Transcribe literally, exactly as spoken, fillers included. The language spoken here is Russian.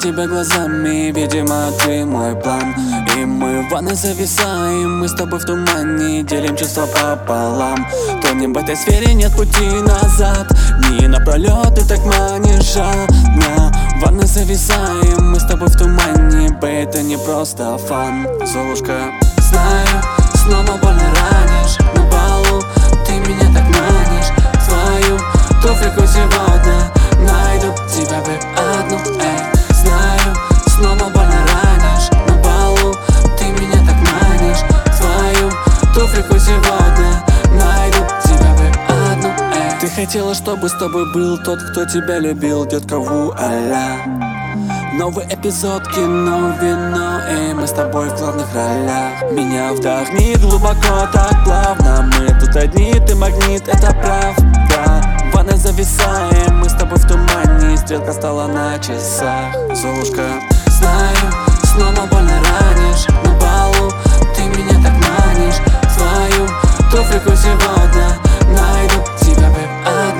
тебя глазами, видимо, ты мой план. И мы в ванной зависаем, мы с тобой в тумане, делим чувства пополам. Тонем в этой сфере, нет пути назад. Дни напролёт, ты так манишь жадно. В ванной зависаем, мы с тобой в тумане, бэй, это не просто фан. Золушка, знаю, снова больно ранишь. На балу ты меня так манишь. Твою туфельку сегодня найду, тебя бы одну, эй. Знаю, снова больно ранишь. На балу ты меня так манишь. Твою туфельку сегодня найду, тебя бы одну, эй. Ты хотела, чтобы с тобой был тот, кто тебя любил, детка, вуаля. Новый эпизод кино, вино, и мы с тобой в главных ролях. Меня вдохни глубоко, так плавно. Мы тут одни, ты магнит, это правда. В ванной зависаем, мы с тобой в тумане. Стрелка стала на часах. Золушка, знаю, снова больно ранишь. На балу ты меня так манишь. Твою туфельку сегодня найду, тебя бы одну.